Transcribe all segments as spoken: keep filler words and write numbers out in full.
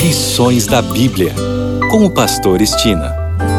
Lições da Bíblia, com o pastor Estina.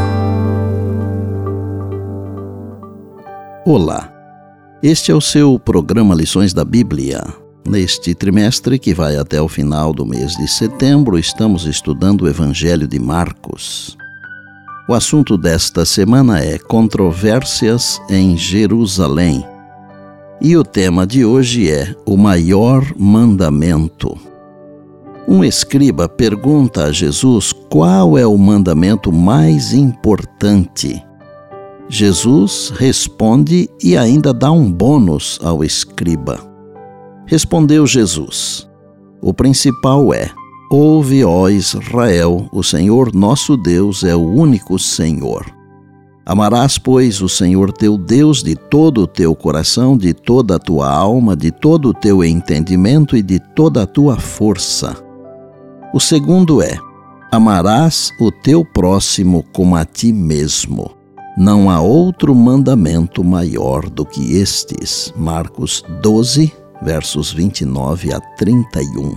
Olá, este é o seu programa Lições da Bíblia. Neste trimestre, que vai até o final do mês de setembro, estamos estudando o Evangelho de Marcos. O assunto desta semana é Controvérsias em Jerusalém. E o tema de hoje é o maior mandamento. Um escriba pergunta a Jesus qual é o mandamento mais importante. Jesus responde e ainda dá um bônus ao escriba. Respondeu Jesus: o principal é: ouve, ó Israel, o Senhor nosso Deus é o único Senhor. Amarás, pois, o Senhor teu Deus de todo o teu coração, de toda a tua alma, de todo o teu entendimento e de toda a tua força. O segundo é: amarás o teu próximo como a ti mesmo. Não há outro mandamento maior do que estes. Marcos doze, versos vinte e nove a trinta e um.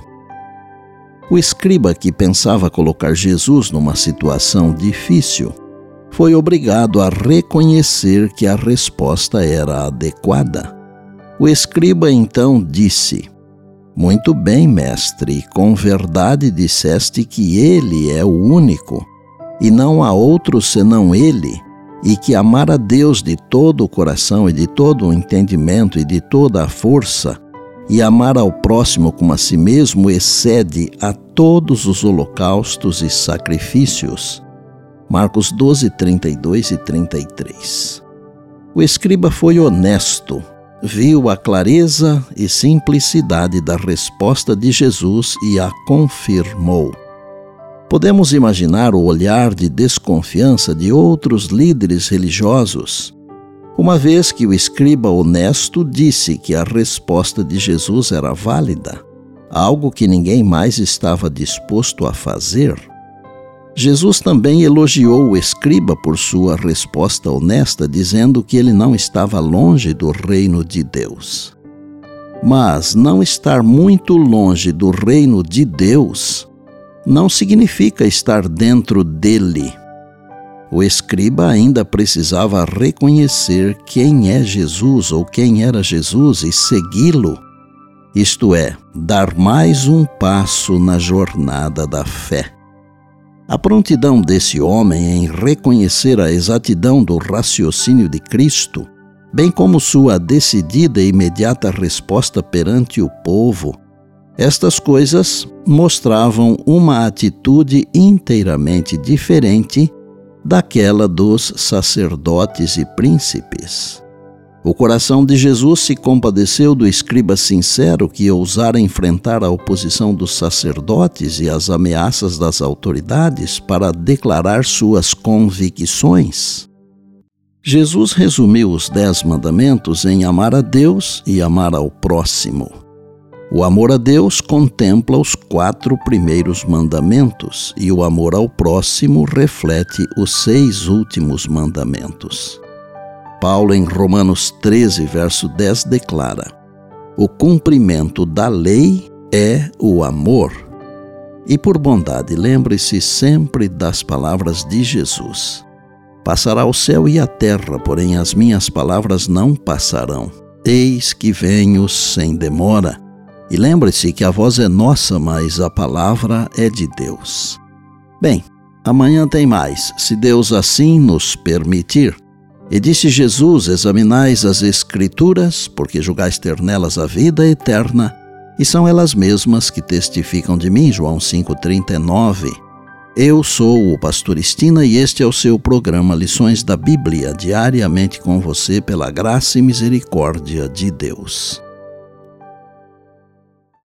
O escriba, que pensava colocar Jesus numa situação difícil, foi obrigado a reconhecer que a resposta era adequada. O escriba então disse: muito bem, mestre, com verdade disseste que ele é o único, e não há outro senão ele, e que amar a Deus de todo o coração e de todo o entendimento e de toda a força, e amar ao próximo como a si mesmo, excede a todos os holocaustos e sacrifícios. Marcos doze, trinta e dois e trinta e três. O escriba foi honesto, viu a clareza e simplicidade da resposta de Jesus e a confirmou. Podemos imaginar o olhar de desconfiança de outros líderes religiosos, uma vez que o escriba honesto disse que a resposta de Jesus era válida, algo que ninguém mais estava disposto a fazer. Jesus também elogiou o escriba por sua resposta honesta, dizendo que ele não estava longe do reino de Deus. Mas não estar muito longe do reino de Deus não significa estar dentro dele. O escriba ainda precisava reconhecer quem é Jesus ou quem era Jesus e segui-lo, isto é, dar mais um passo na jornada da fé. A prontidão desse homem em reconhecer a exatidão do raciocínio de Cristo, bem como sua decidida e imediata resposta perante o povo, estas coisas mostravam uma atitude inteiramente diferente daquela dos sacerdotes e príncipes. O coração de Jesus se compadeceu do escriba sincero que ousara enfrentar a oposição dos sacerdotes e as ameaças das autoridades para declarar suas convicções. Jesus resumiu os dez mandamentos em amar a Deus e amar ao próximo. O amor a Deus contempla os quatro primeiros mandamentos e o amor ao próximo reflete os seis últimos mandamentos. Paulo, em Romanos treze, verso dez, declara: o cumprimento da lei é o amor. E por bondade, lembre-se sempre das palavras de Jesus: passará o céu e a terra, porém as minhas palavras não passarão. Eis que venho sem demora. E lembre-se que a voz é nossa, mas a palavra é de Deus. Bem, amanhã tem mais, se Deus assim nos permitir. E disse Jesus: examinais as Escrituras, porque julgais ter nelas a vida eterna, e são elas mesmas que testificam de mim. João cinco, trinta e nove. Eu sou o pastor Estina e este é o seu programa Lições da Bíblia, diariamente com você pela graça e misericórdia de Deus.